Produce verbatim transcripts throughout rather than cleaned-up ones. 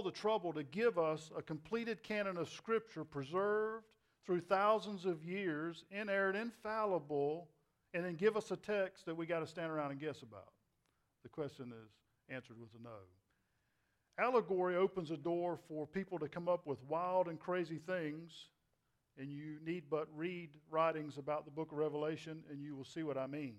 the trouble to give us a completed canon of Scripture preserved through thousands of years, inerrant, infallible, and then give us a text that we got to stand around and guess about? The question is answered with a no. Allegory opens a door for people to come up with wild and crazy things, and you need but read writings about the book of Revelation and you will see what I mean.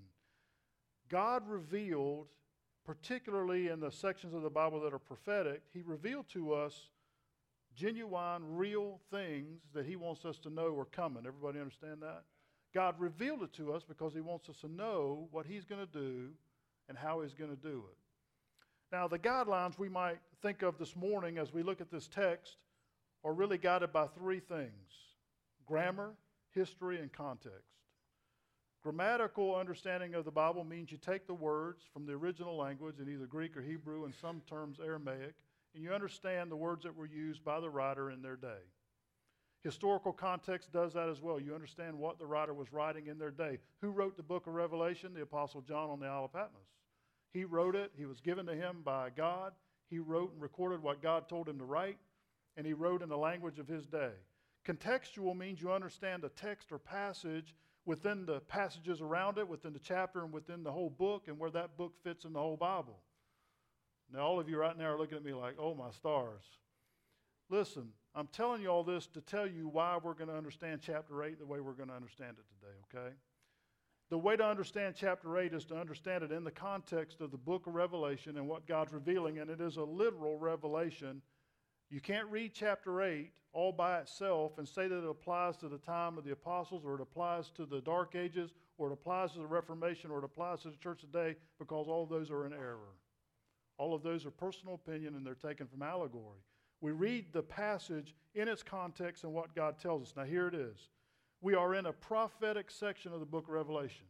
God revealed, particularly in the sections of the Bible that are prophetic, he revealed to us genuine, real things that he wants us to know are coming. Everybody understand that? God revealed it to us because he wants us to know what he's going to do and how he's going to do it. Now, the guidelines we might think of this morning as we look at this text are really guided by three things: grammar, history, and context. Grammatical understanding of the Bible means you take the words from the original language in either Greek or Hebrew, and some terms Aramaic, and you understand the words that were used by the writer in their day. Historical context does that as well. You understand what the writer was writing in their day. Who wrote the book of Revelation? The Apostle John on the Isle of Patmos. He wrote it. He was given to him by God. He wrote and recorded what God told him to write, and he wrote in the language of his day. Contextual means you understand a text or passage within the passages around it, within the chapter and within the whole book, and where that book fits in the whole Bible. Now, all of you right now are looking at me like, oh, my stars. Listen, I'm telling you all this to tell you why we're going to understand chapter eight the way we're going to understand it today, okay? The way to understand chapter eight is to understand it in the context of the book of Revelation and what God's revealing, and it is a literal revelation. You can't read chapter eight all by itself and say that it applies to the time of the apostles, or it applies to the Dark Ages, or it applies to the Reformation, or it applies to the church today, because all of those are in error. All of those are personal opinion, and they're taken from allegory. We read the passage in its context and what God tells us. Now here it is. We are in a prophetic section of the book of Revelation.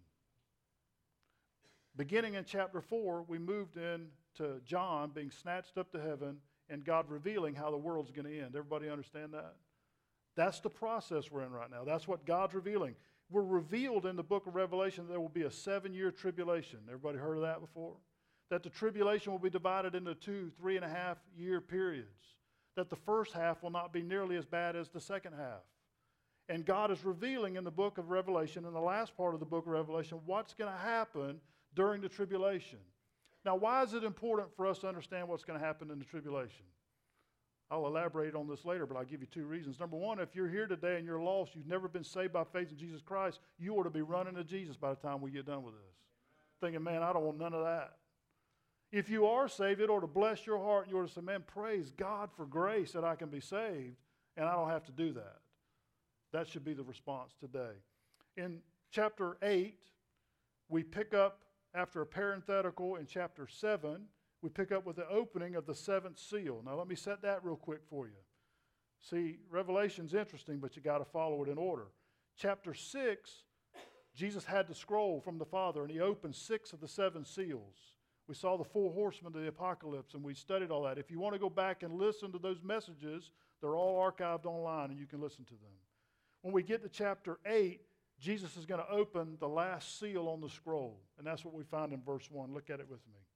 Beginning in chapter four, we moved into John being snatched up to heaven and God revealing how the world's going to end. Everybody understand that? That's the process we're in right now. That's what God's revealing. We're revealed in the book of Revelation that there will be a seven-year tribulation. Everybody heard of that before? That the tribulation will be divided into two, three and a half year periods. That the first half will not be nearly as bad as the second half. And God is revealing in the book of Revelation, in the last part of the book of Revelation, what's going to happen during the tribulation. Now, why is it important for us to understand what's going to happen in the tribulation? I'll elaborate on this later, but I'll give you two reasons. Number one, if you're here today and you're lost, you've never been saved by faith in Jesus Christ, you ought to be running to Jesus by the time we get done with this. Thinking, man, I don't want none of that. If you are saved, it ought to bless your heart, and you ought to say, man, praise God for grace that I can be saved, and I don't have to do that. That should be the response today. In chapter eight, we pick up, after a parenthetical in chapter seven, we pick up with the opening of the seventh seal. Now let me set that real quick for you. See, Revelation's interesting, but you got to follow it in order. Chapter six, Jesus had the scroll from the Father, and he opened six of the seven seals. We saw the four horsemen of the apocalypse, and we studied all that. If you want to go back and listen to those messages, they're all archived online, and you can listen to them. When we get to chapter eight, Jesus is going to open the last seal on the scroll, and that's what we find in verse one. Look at it with me.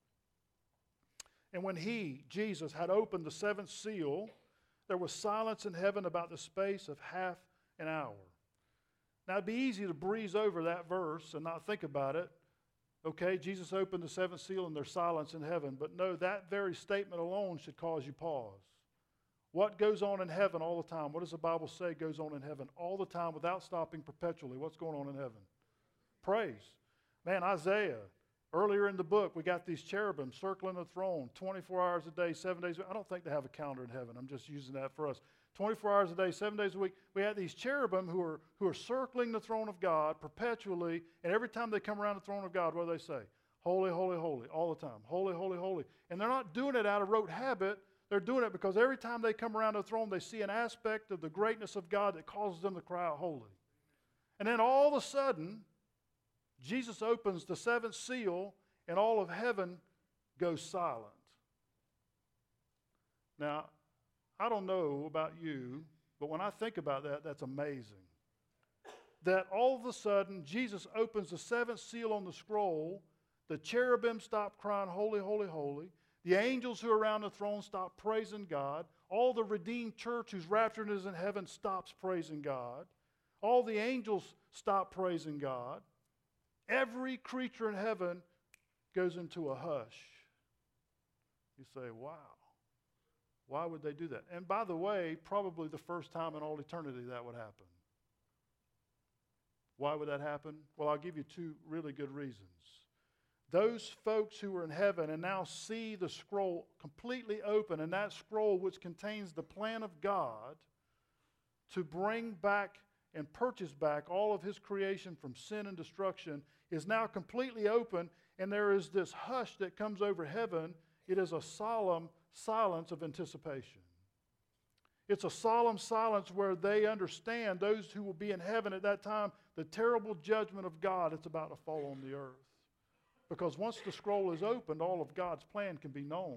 And when he, Jesus, had opened the seventh seal, there was silence in heaven about the space of half an hour. Now, it'd be easy to breeze over that verse and not think about it. Okay, Jesus opened the seventh seal and there's silence in heaven. But no, that very statement alone should cause you pause. What goes on in heaven all the time? What does the Bible say goes on in heaven all the time without stopping perpetually? What's going on in heaven? Praise. Man, Isaiah, earlier in the book, we got these cherubim circling the throne twenty-four hours a day, seven days a week. I don't think they have a calendar in heaven. I'm just using that for us. twenty-four hours a day, seven days a week. We have these cherubim who are, who are circling the throne of God perpetually, and every time they come around the throne of God, what do they say? Holy, holy, holy, all the time. Holy, holy, holy. And they're not doing it out of rote habit. They're doing it because every time they come around the throne, they see an aspect of the greatness of God that causes them to cry out, holy. And then all of a sudden, Jesus opens the seventh seal, and all of heaven goes silent. Now, I don't know about you, but when I think about that, that's amazing. That all of a sudden, Jesus opens the seventh seal on the scroll, the cherubim stop crying, holy, holy, holy. The angels who are around the throne stop praising God. All the redeemed church whose rapture is in heaven stops praising God. All the angels stop praising God. Every creature in heaven goes into a hush. You say, wow, why would they do that? And by the way, probably the first time in all eternity that would happen. Why would that happen? Well, I'll give you two really good reasons. Those folks who are in heaven and now see the scroll completely open, and that scroll which contains the plan of God to bring back and purchase back all of his creation from sin and destruction is now completely open, and there is this hush that comes over heaven. It is a solemn silence of anticipation. It's a solemn silence where they understand, those who will be in heaven at that time, the terrible judgment of God that's about to fall on the earth. Because once the scroll is opened, all of God's plan can be known.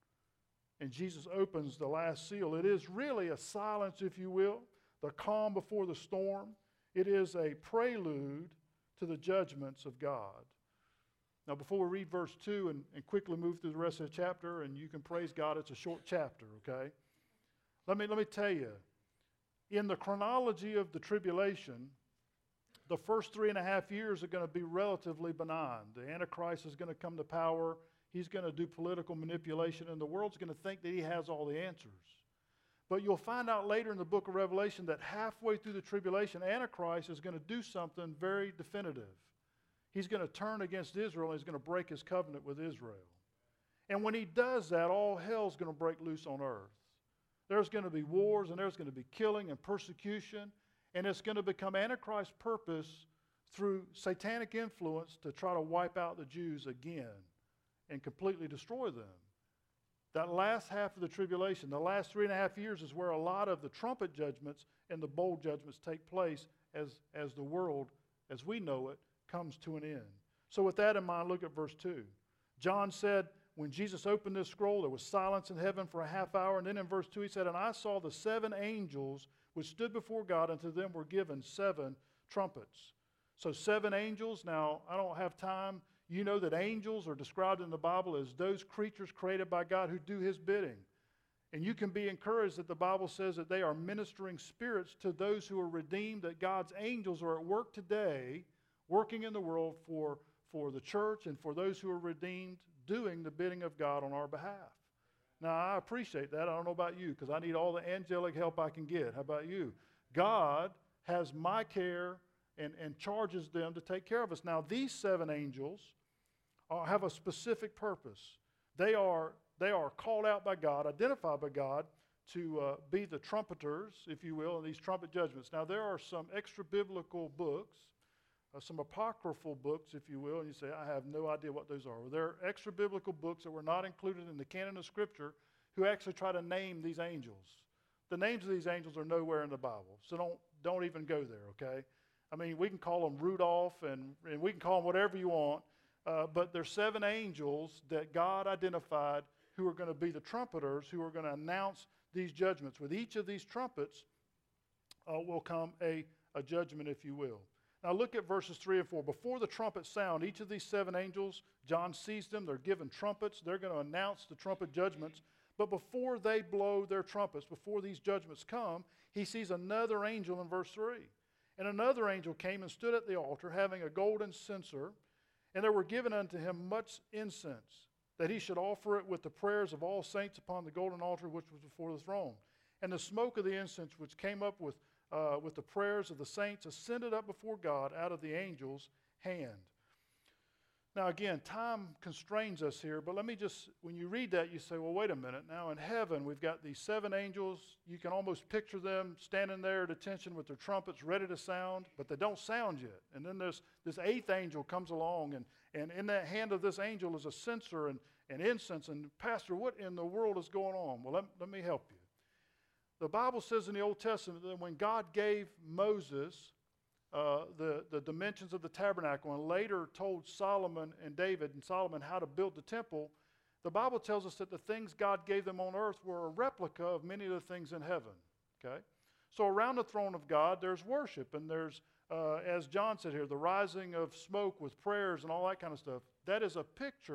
And Jesus opens the last seal. It is really a silence, if you will, the calm before the storm. It is a prelude to the judgments of God. Now, before we read verse two and, and quickly move through the rest of the chapter, and you can praise God, it's a short chapter, okay? Let me, let me tell you, in the chronology of the tribulation, the first three and a half years are going to be relatively benign. The Antichrist is going to come to power. He's going to do political manipulation, and the world's going to think that he has all the answers. But you'll find out later in the book of Revelation that halfway through the tribulation, Antichrist is going to do something very definitive. He's going to turn against Israel, and he's going to break his covenant with Israel. And when he does that, all hell's going to break loose on earth. There's going to be wars, and there's going to be killing and persecution, and it's going to become Antichrist's purpose through satanic influence to try to wipe out the Jews again and completely destroy them. That last half of the tribulation, the last three and a half years, is where a lot of the trumpet judgments and the bowl judgments take place as, as the world, as we know it, comes to an end. So with that in mind, look at verse two. John said, when Jesus opened this scroll, there was silence in heaven for a half hour. And then in verse two he said, and I saw the seven angels which stood before God, and to them were given seven trumpets. So seven angels. Now, I don't have time. You know that angels are described in the Bible as those creatures created by God who do his bidding. And you can be encouraged that the Bible says that they are ministering spirits to those who are redeemed, that God's angels are at work today, working in the world for, for the church and for those who are redeemed, doing the bidding of God on our behalf. Now, I appreciate that. I don't know about you, because I need all the angelic help I can get. How about you? God has my care and, and charges them to take care of us. Now, these seven angels uh, have a specific purpose. They are, they are called out by God, identified by God, to uh, be the trumpeters, if you will, in these trumpet judgments. Now, there are some extra-biblical books, uh, some apocryphal books, if you will, and you say, I have no idea what those are. Well, there are extra-biblical books that were not included in the canon of Scripture who actually try to name these angels. The names of these angels are nowhere in the Bible, so don't, don't even go there, okay? I mean, we can call them Rudolph, and, and we can call them whatever you want, uh, but there's seven angels that God identified who are going to be the trumpeters, who are going to announce these judgments. With each of these trumpets uh, will come a, a judgment, if you will. Now look at verses three and four. Before the trumpet sound, each of these seven angels, John sees them, they're given trumpets, they're going to announce the trumpet judgments. But before they blow their trumpets, before these judgments come, he sees another angel in verse three. And another angel came and stood at the altar, having a golden censer, and there were given unto him much incense, that he should offer it with the prayers of all saints upon the golden altar which was before the throne. And the smoke of the incense which came up with, uh, with the prayers of the saints ascended up before God out of the angel's hand. Now again, time constrains us here, but let me just, when you read that, you say, well, wait a minute. Now in heaven, we've got these seven angels. You can almost picture them standing there at attention with their trumpets ready to sound, but they don't sound yet. And then there's this eighth angel comes along, and, and in that hand of this angel is a censer and, and incense. And Pastor, what in the world is going on? Well, let, let me help you. The Bible says in the Old Testament that when God gave Moses Uh, the, the dimensions of the tabernacle and later told Solomon and David and Solomon how to build the temple, the Bible tells us that the things God gave them on earth were a replica of many of the things in heaven. Okay? So around the throne of God, there's worship, and there's, uh, as John said here, the rising of smoke with prayers and all that kind of stuff. That is a picture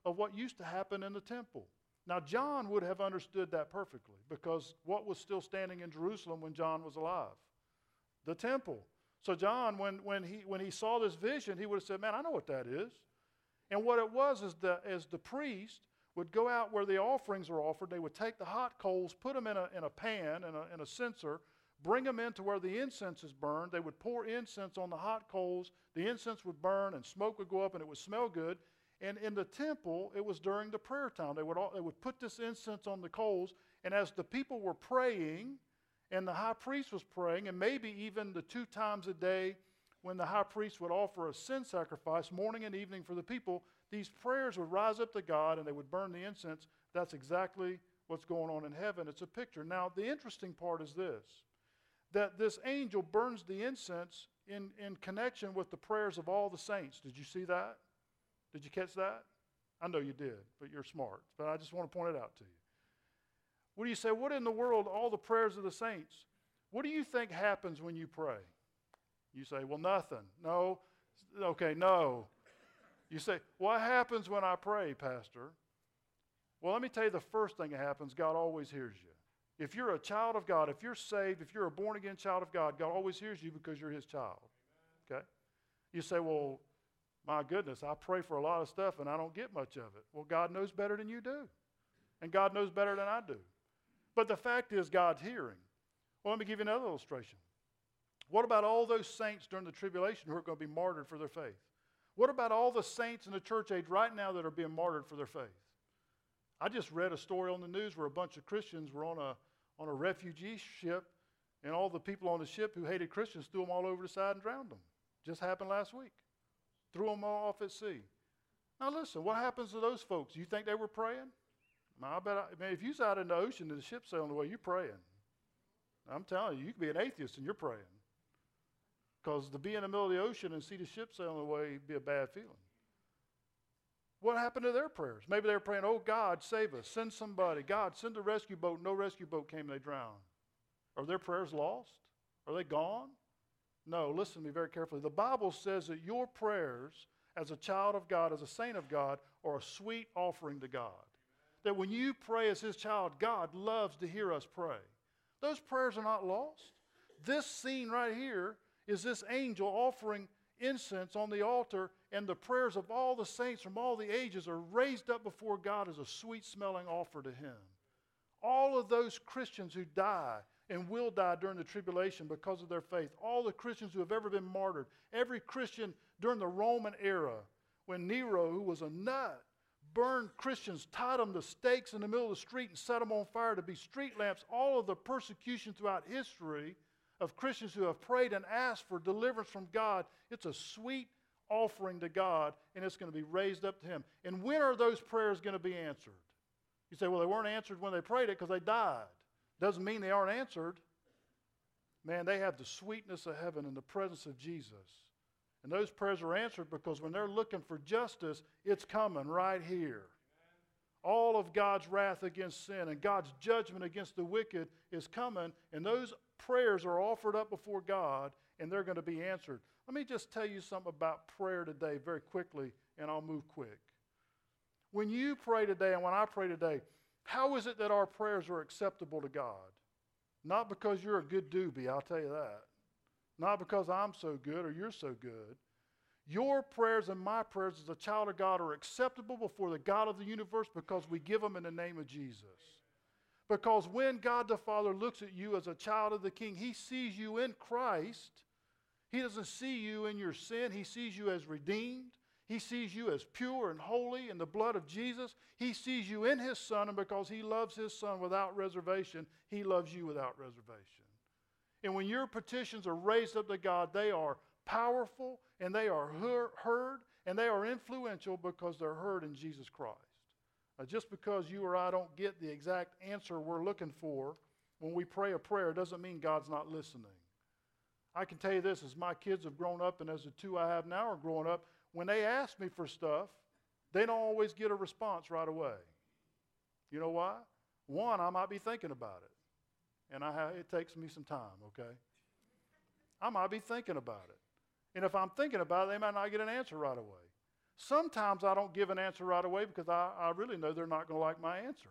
of what used to happen in the temple. Now, John would have understood that perfectly, because what was still standing in Jerusalem when John was alive? The temple. So John, when, when, he, when he saw this vision, he would have said, man, I know what that is. And what it was is that as the priest would go out where the offerings are offered, they would take the hot coals, put them in a, in a pan, in a, in a censer, bring them into where the incense is burned. They would pour incense on the hot coals. The incense would burn and smoke would go up and it would smell good. And in the temple, it was during the prayer time. They would, all, they would put this incense on the coals, and as the people were praying, and the high priest was praying, and maybe even the two times a day when the high priest would offer a sin sacrifice, morning and evening for the people, these prayers would rise up to God, and they would burn the incense. That's exactly what's going on in heaven. It's a picture. Now, the interesting part is this, that this angel burns the incense in, in connection with the prayers of all the saints. Did you see that? Did you catch that? I know you did, but you're smart. But I just want to point it out to you. What do you say? What in the world, all the prayers of the saints? What do you think happens when you pray? You say, well, nothing. No. Okay, no. You say, what happens when I pray, Pastor? Well, let me tell you the first thing that happens. God always hears you. If you're a child of God, if you're saved, if you're a born-again child of God, God always hears you because you're his child. Okay? You say, well, my goodness, I pray for a lot of stuff and I don't get much of it. Well, God knows better than you do. And God knows better than I do. But the fact is, God's hearing. Well, let me give you another illustration. What about all those saints during the tribulation who are going to be martyred for their faith? What about all the saints in the church age right now that are being martyred for their faith? I just read a story on the news where a bunch of Christians were on a, on a refugee ship, and all the people on the ship who hated Christians threw them all over the side and drowned them. Just happened last week. Threw them all off at sea. Now listen, what happens to those folks? You think they were praying? I bet, I, man, if you're out in the ocean and the ship's sailing away, you're praying. I'm telling you, you could be an atheist and you're praying. Because to be in the middle of the ocean and see the ship sailing away would be a bad feeling. What happened to their prayers? Maybe they were praying, oh, God, save us. Send somebody. God, send a rescue boat. No rescue boat came and they drowned. Are their prayers lost? Are they gone? No, listen to me very carefully. The Bible says that your prayers as a child of God, as a saint of God, are a sweet offering to God. That when you pray as his child, God loves to hear us pray. Those prayers are not lost. This scene right here is this angel offering incense on the altar, and the prayers of all the saints from all the ages are raised up before God as a sweet-smelling offer to him. All of those Christians who die and will die during the tribulation because of their faith, all the Christians who have ever been martyred, every Christian during the Roman era, when Nero, who was a nut, burned Christians, tied them to stakes in the middle of the street and set them on fire to be street lamps, all of the persecution throughout history of Christians who have prayed and asked for deliverance from God, it's a sweet offering to God, and it's going to be raised up to him. And when are those prayers going to be answered? You say, well, they weren't answered when they prayed it because they died. Doesn't mean they aren't answered. Man, they have the sweetness of heaven in the presence of Jesus. And those prayers are answered because when they're looking for justice, it's coming right here. All of God's wrath against sin and God's judgment against the wicked is coming, and those prayers are offered up before God, and they're going to be answered. Let me just tell you something about prayer today very quickly, and I'll move quick. When you pray today and when I pray today, how is it that our prayers are acceptable to God? Not because you're a good doobie, I'll tell you that. Not because I'm so good or you're so good. Your prayers and my prayers as a child of God are acceptable before the God of the universe because we give them in the name of Jesus. Because when God the Father looks at you as a child of the King, he sees you in Christ. He doesn't see you in your sin. He sees you as redeemed. He sees you as pure and holy in the blood of Jesus. He sees you in his Son, and because he loves his Son without reservation, he loves you without reservation. And when your petitions are raised up to God, they are powerful, and they are heard, and they are influential because they're heard in Jesus Christ. Now, just because you or I don't get the exact answer we're looking for when we pray a prayer doesn't mean God's not listening. I can tell you this, as my kids have grown up and as the two I have now are growing up, when they ask me for stuff, they don't always get a response right away. You know why? One, I might be thinking about it, and I have, it takes me some time, okay? I might be thinking about it. And if I'm thinking about it, they might not get an answer right away. Sometimes I don't give an answer right away because I, I really know they're not going to like my answer.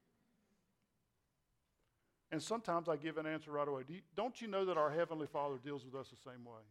And sometimes I give an answer right away. Do you, don't you know that our Heavenly Father deals with us the same way?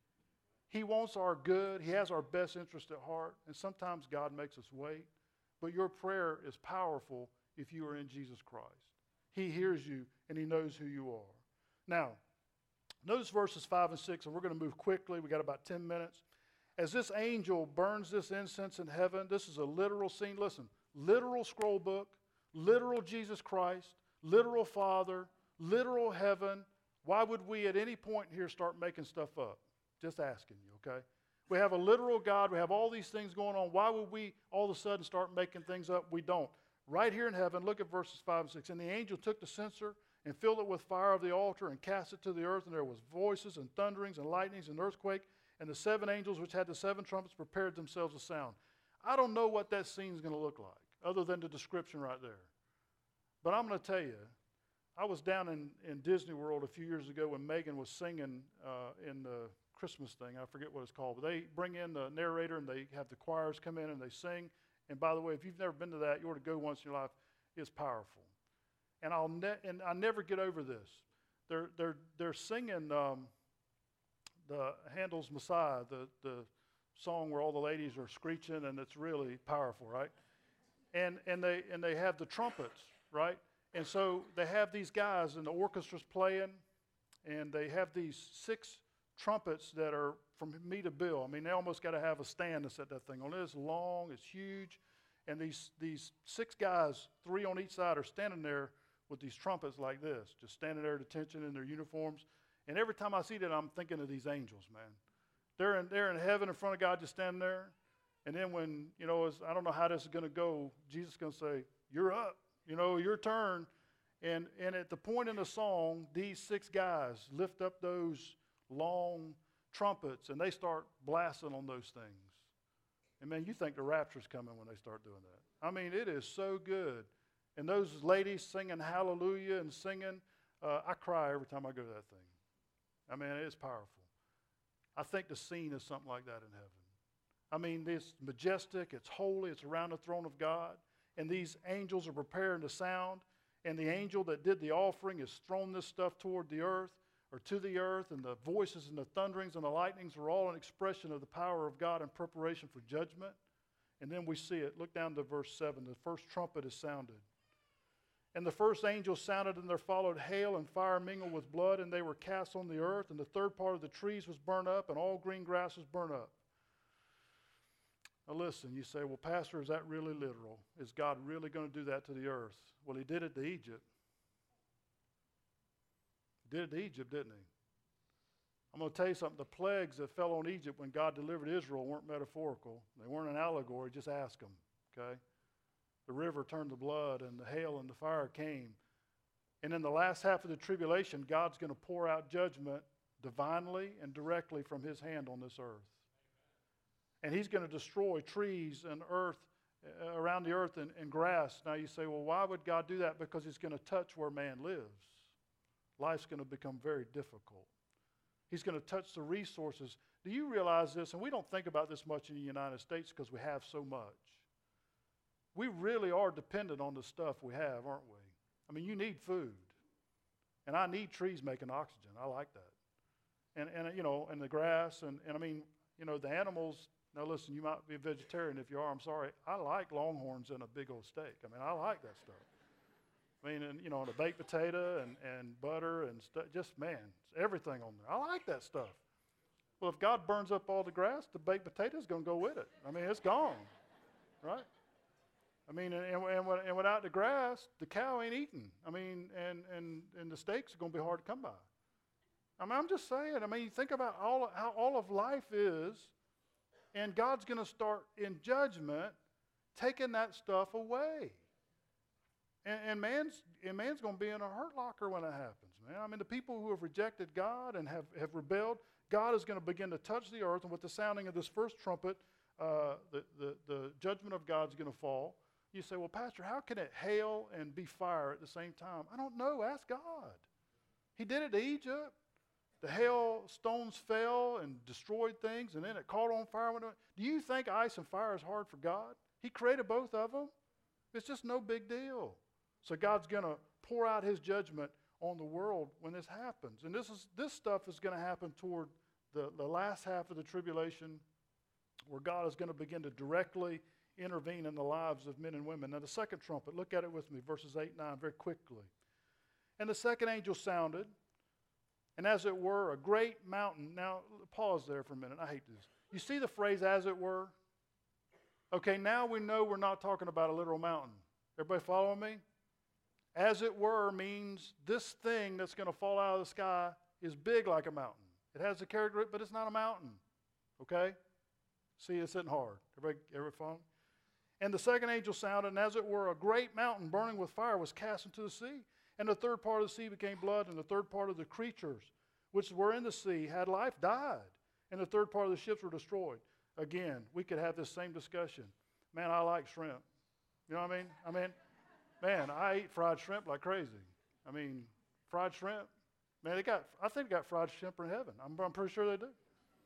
He wants our good. He has our best interest at heart. And sometimes God makes us wait. But your prayer is powerful if you are in Jesus Christ. He hears you and he knows who you are. Now, notice verses five and six, and we're going to move quickly. We got about ten minutes. As this angel burns this incense in heaven, this is a literal scene. Listen, literal scroll book, literal Jesus Christ, literal Father, literal heaven. Why would we at any point here start making stuff up? Just asking you, okay? We have a literal God. We have all these things going on. Why would we all of a sudden start making things up? We don't. Right here in heaven, look at verses five and six. And the angel took the censer and filled it with fire of the altar and cast it to the earth. And there was voices and thunderings and lightnings and earthquake. And the seven angels which had the seven trumpets prepared themselves to sound. I don't know what that scene is going to look like other than the description right there. But I'm going to tell you, I was down in, in Disney World a few years ago when Megan was singing uh, in the Christmas thing. I forget what it's called. But they bring in the narrator and they have the choirs come in and they sing. And by the way, if you've never been to that, you ought to go once in your life. It's powerful. And I'll ne- and I never get over this. They're they're they're singing um, the Handel's Messiah, the the song where all the ladies are screeching, and it's really powerful, right? And and they and they have the trumpets, right? And so they have these guys, and the orchestra's playing, and they have these six trumpets that are from me to Bill. I mean, they almost got to have a stand to set that thing on. It's long, it's huge, and these these six guys, three on each side, are standing there with these trumpets like this, just standing there at attention in their uniforms. And every time I see that, I'm thinking of these angels, man. They're in they're in heaven in front of God, just standing there. And then when, you know, as, I don't know how this is going to go, Jesus is going to say, "You're up, you know, your turn." And and at the point in the song, these six guys lift up those long trumpets, and they start blasting on those things. And man, you think the rapture's coming when they start doing that. I mean, it is so good. And those ladies singing hallelujah and singing, uh, I cry every time I go to that thing. I mean, it's powerful. I think the scene is something like that in heaven. I mean, it's majestic, it's holy, it's around the throne of God, and these angels are preparing to sound, and the angel that did the offering has thrown this stuff toward the earth, or to the earth, and the voices and the thunderings and the lightnings are all an expression of the power of God in preparation for judgment. And then we see it. Look down to verse seven. The first trumpet is sounded. And the first angel sounded, and there followed hail and fire mingled with blood, and they were cast on the earth, and the third part of the trees was burned up, and all green grass was burned up. Now listen, you say, well, Pastor, is that really literal? Is God really going to do that to the earth? Well, he did it to Egypt. He did it to Egypt, didn't he? I'm going to tell you something. The plagues that fell on Egypt when God delivered Israel weren't metaphorical. They weren't an allegory. Just ask them, okay? The river turned to blood, and the hail and the fire came. And in the last half of the tribulation, God's going to pour out judgment divinely and directly from his hand on this earth. And he's going to destroy trees and earth, uh, around the earth and, and grass. Now you say, well, why would God do that? Because he's going to touch where man lives. Life's going to become very difficult. He's going to touch the resources. Do you realize this? And we don't think about this much in the United States because we have so much. We really are dependent on the stuff we have, aren't we? I mean, you need food. And I need trees making oxygen. I like that. And, and you know, and the grass. And, and I mean, you know, the animals. Now, listen, you might be a vegetarian. If you are, I'm sorry. I like longhorns in a big old steak. I mean, I like that stuff. I mean, and, you know, and a baked potato and, and butter and stuff. Just, man, everything on there. I like that stuff. Well, if God burns up all the grass, the baked potato is going to go with it. I mean, it's gone, right? I mean, and, and, and without the grass, the cow ain't eating. I mean, and, and, and the steaks are going to be hard to come by. I mean, I'm just saying. I mean, you think about all how all of life is, and God's going to start in judgment taking that stuff away. And, and man's and man's going to be in a hurt locker when it happens, man. I mean, the people who have rejected God and have, have rebelled, God is going to begin to touch the earth, and with the sounding of this first trumpet, uh, the, the, the judgment of God's going to fall. You say, well, Pastor, how can it hail and be fire at the same time? I don't know. Ask God. He did it to Egypt. The hailstones fell and destroyed things, and then it caught on fire. Do you think ice and fire is hard for God? He created both of them. It's just no big deal. So God's going to pour out his judgment on the world when this happens. And this is this stuff is going to happen toward the, the last half of the tribulation, where God is going to begin to directly intervene in the lives of men and women. Now the second trumpet, look at it with me, verses eight and nine, very quickly. And the second angel sounded, and as it were, a great mountain. Now, pause there for a minute. I hate this. You see the phrase, as it were? Okay, now we know we're not talking about a literal mountain. Everybody following me? As it were means this thing that's going to fall out of the sky is big like a mountain. It has a character, but it's not a mountain. Okay? See, it's hitting hard. Everybody, everybody following? And the second angel sounded, and as it were, a great mountain burning with fire was cast into the sea. And the third part of the sea became blood, and the third part of the creatures which were in the sea had life, died. And the third part of the ships were destroyed. Again, we could have this same discussion. Man, I like shrimp. You know what I mean? I mean, man, I eat fried shrimp like crazy. I mean, fried shrimp. Man, they got, I think they got fried shrimp in heaven. I'm, I'm pretty sure they do.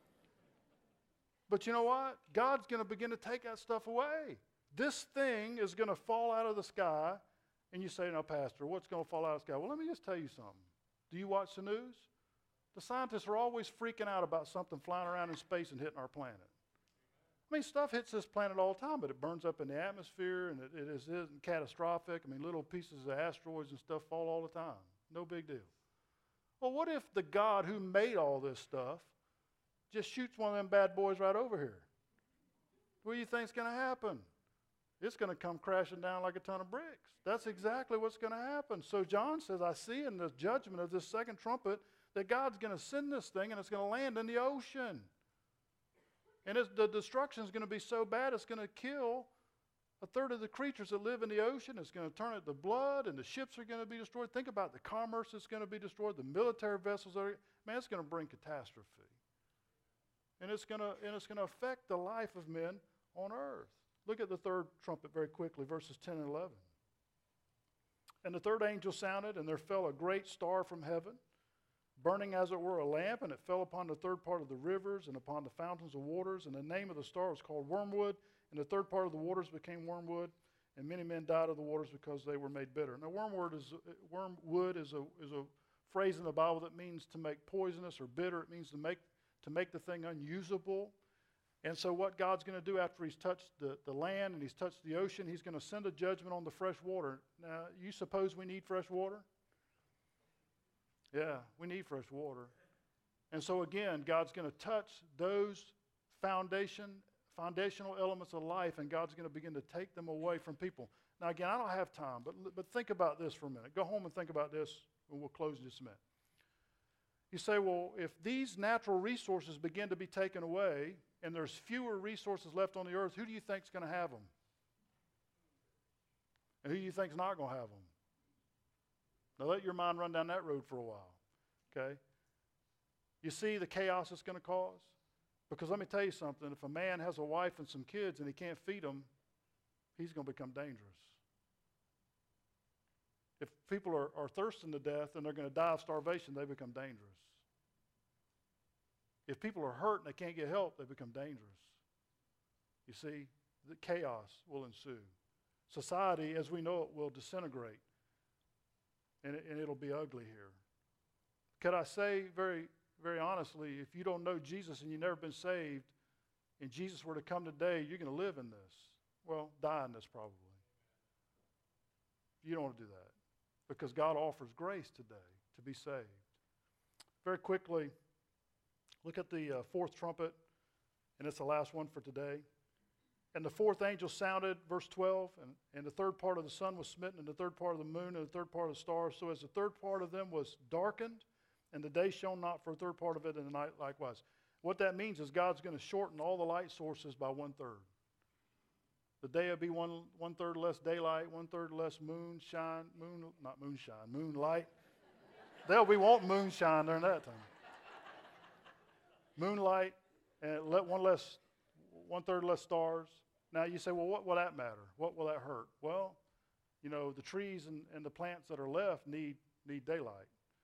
But you know what? God's going to begin to take that stuff away. This thing is going to fall out of the sky. And you say, no, Pastor, what's going to fall out of the sky? Well, let me just tell you something. Do you watch the news? The scientists are always freaking out about something flying around in space and hitting our planet. I mean, stuff hits this planet all the time, but it burns up in the atmosphere, and it, it is, isn't catastrophic. I mean, little pieces of asteroids and stuff fall all the time. No big deal. Well, what if the God who made all this stuff just shoots one of them bad boys right over here? What do you think's going to happen? It's going to come crashing down like a ton of bricks. That's exactly what's going to happen. So John says, I see in the judgment of this second trumpet that God's going to send this thing and it's going to land in the ocean. And it's, the destruction is going to be so bad it's going to kill a third of the creatures that live in the ocean. It's going to turn it to blood, and the ships are going to be destroyed. Think about the commerce that's going to be destroyed, the military vessels are, man, it's going to bring catastrophe. And it's going to, and it's going to affect the life of men on earth. Look at the third trumpet very quickly, verses ten and eleven. And the third angel sounded, and there fell a great star from heaven, burning as it were a lamp, and it fell upon the third part of the rivers and upon the fountains of waters. And the name of the star was called Wormwood, and the third part of the waters became wormwood, and many men died of the waters because they were made bitter. Now, wormwood is, wormwood is a, is a phrase in the Bible that means to make poisonous or bitter. It means to make, to make the thing unusable. And so what God's going to do after he's touched the, the land and he's touched the ocean, he's going to send a judgment on the fresh water. Now, you suppose we need fresh water? Yeah, we need fresh water. And so again, God's going to touch those foundation, foundational elements of life, and God's going to begin to take them away from people. Now again, I don't have time, but, but think about this for a minute. Go home and think about this, and we'll close in just a minute. You say, well, if these natural resources begin to be taken away, and there's fewer resources left on the earth, who do you think is going to have them? And who do you think is not going to have them? Now let your mind run down that road for a while, okay? You see the chaos it's going to cause? Because let me tell you something, if a man has a wife and some kids and he can't feed them, he's going to become dangerous. If people are, are thirsting to death and they're going to die of starvation, they become dangerous. If people are hurt and they can't get help, they become dangerous. You see, the chaos will ensue. Society, as we know it, will disintegrate. And, it, and it'll be ugly here. Could I say very, very honestly, if you don't know Jesus and you've never been saved, and Jesus were to come today, you're going to live in this. Well, die in this probably. You don't want to do that. Because God offers grace today to be saved. Very quickly, look at the uh, fourth trumpet, and it's the last one for today. And the fourth angel sounded, verse twelve, and, and the third part of the sun was smitten, and the third part of the moon, and the third part of the stars. So as the third part of them was darkened, and the day shone not for a third part of it, and the night likewise. What that means is God's going to shorten all the light sources by one-third. The day will be one, one-third less daylight, one-third less moonshine, moon, not moonshine, moonlight. They'll be wanting moonshine during that time. Moonlight, and let one less, one-third less stars. Now you say, well, what will that matter? What will that hurt? Well, you know, the trees and, and the plants that are left need, need daylight.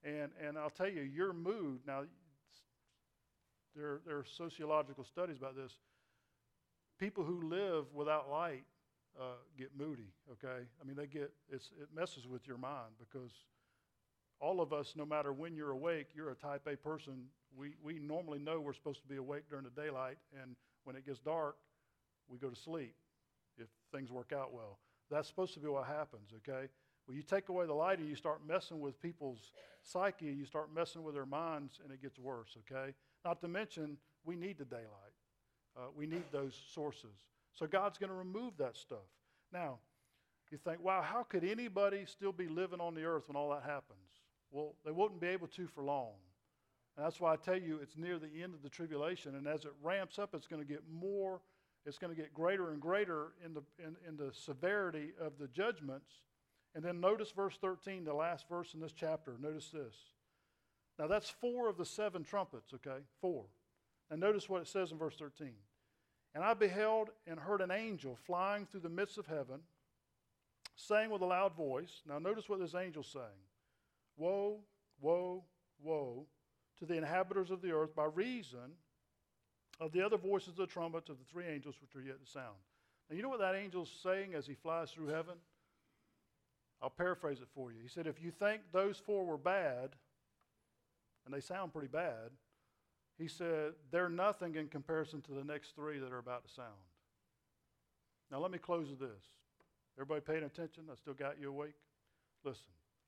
And, and I'll tell you, your mood, now, there, there are sociological studies about this. People who live without light uh, get moody, okay? I mean, they get, it's, it messes with your mind because all of us, no matter when you're awake, you're a type A person. We, we normally know we're supposed to be awake during the daylight, and when it gets dark, we go to sleep if things work out well. That's supposed to be what happens, okay? Well, you take away the light and you start messing with people's psyche, you start messing with their minds, and it gets worse, okay? Not to mention, we need the daylight. Uh, we need those sources. So God's going to remove that stuff. Now, you think, wow, how could anybody still be living on the earth when all that happens? Well, they wouldn't be able to for long. And that's why I tell you it's near the end of the tribulation, and as it ramps up, it's going to get more, it's going to get greater and greater in the, in, in the severity of the judgments. And then notice verse thirteen, the last verse in this chapter. Notice this. Now that's four of the seven trumpets, okay? Four. And notice what it says in verse thirteen. And I beheld and heard an angel flying through the midst of heaven, saying with a loud voice. Now notice what this angel's saying. Woe, woe, woe to the inhabitants of the earth by reason of the other voices of the trumpets of the three angels which are yet to sound. Now you know what that angel's saying as he flies through heaven? I'll paraphrase it for you. He said, if you think those four were bad, and they sound pretty bad, he said, they're nothing in comparison to the next three that are about to sound. Now let me close with this. Everybody paying attention? I still got you awake? Listen.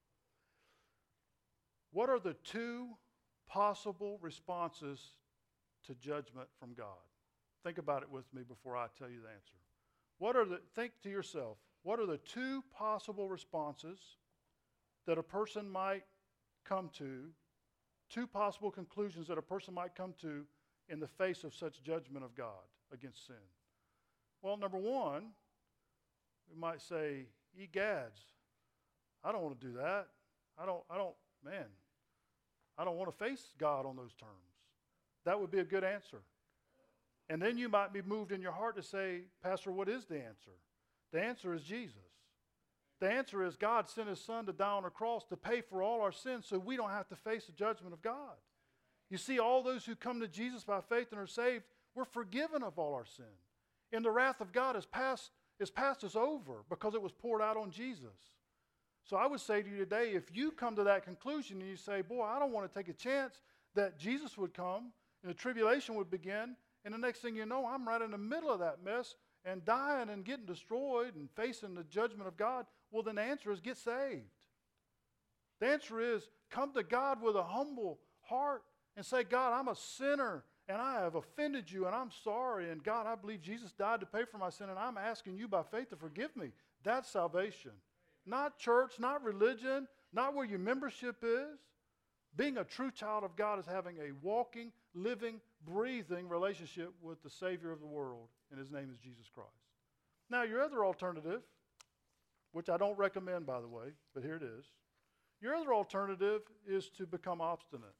What are the two possible responses to judgment from God? Think about it with me before I tell you the answer. What are the, think to yourself, what are the two possible responses that a person might come to, two possible conclusions that a person might come to in the face of such judgment of God against sin? Well, number one, we might say, egads, I don't want to do that. I don't, I don't, man, I don't want to face God on those terms. That would be a good answer. And then you might be moved in your heart to say, Pastor, what is the answer? The answer is Jesus. The answer is God sent his son to die on a cross to pay for all our sins so we don't have to face the judgment of God. You see, all those who come to Jesus by faith and are saved, we're forgiven of all our sin. And the wrath of God is past, is past us over because it was poured out on Jesus. So I would say to you today, if you come to that conclusion and you say, boy, I don't want to take a chance that Jesus would come and the tribulation would begin, and the next thing you know, I'm right in the middle of that mess and dying and getting destroyed and facing the judgment of God, well, then the answer is get saved. The answer is come to God with a humble heart and say, God, I'm a sinner and I have offended you and I'm sorry. And God, I believe Jesus died to pay for my sin and I'm asking you by faith to forgive me. That's salvation. Not church, not religion, not where your membership is. Being a true child of God is having a walking, living, breathing relationship with the Savior of the world, and his name is Jesus Christ. Now, your other alternative, which I don't recommend, by the way, but here it is. Your other alternative is to become obstinate.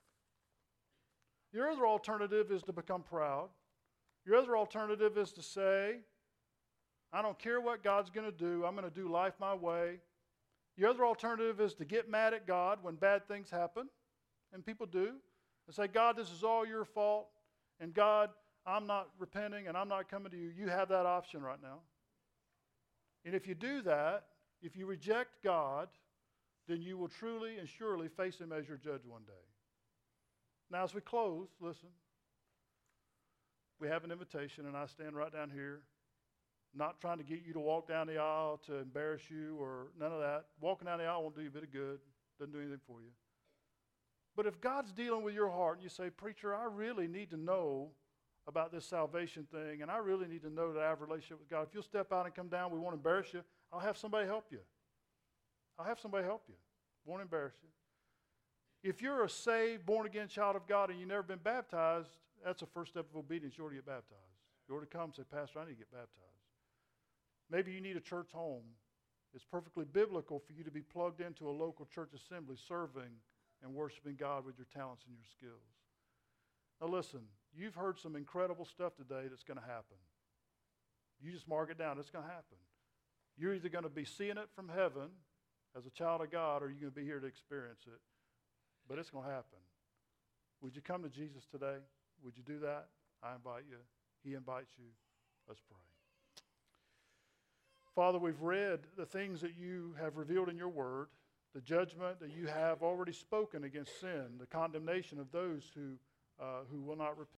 Your other alternative is to become proud. Your other alternative is to say, I don't care what God's going to do. I'm going to do life my way. Your other alternative is to get mad at God when bad things happen, and people do, and say, God, this is all your fault, and God, I'm not repenting, and I'm not coming to you. You have that option right now. And if you do that, if you reject God, then you will truly and surely face him as your judge one day. Now, as we close, listen. We have an invitation, and I stand right down here, not trying to get you to walk down the aisle to embarrass you or none of that. Walking down the aisle won't do you a bit of good. Doesn't do anything for you. But if God's dealing with your heart and you say, preacher, I really need to know about this salvation thing, and I really need to know that I have a relationship with God. If you'll step out and come down, we won't embarrass you. I'll have somebody help you. I'll have somebody help you. Won't embarrass you. If you're a saved, born-again child of God and you've never been baptized, that's the first step of obedience. You ought to get baptized. You ought to come and say, Pastor, I need to get baptized. Maybe you need a church home. It's perfectly biblical for you to be plugged into a local church assembly, serving and worshiping God with your talents and your skills. Now listen, you've heard some incredible stuff today that's going to happen. You just mark it down. It's going to happen. You're either going to be seeing it from heaven as a child of God, or you're going to be here to experience it. but it's going to happen. Would you come to Jesus today? Would you do that? I invite you. He invites you. Let's pray. Father, we've read the things that you have revealed in your word, the judgment that you have already spoken against sin, the condemnation of those who, uh, who will not repent.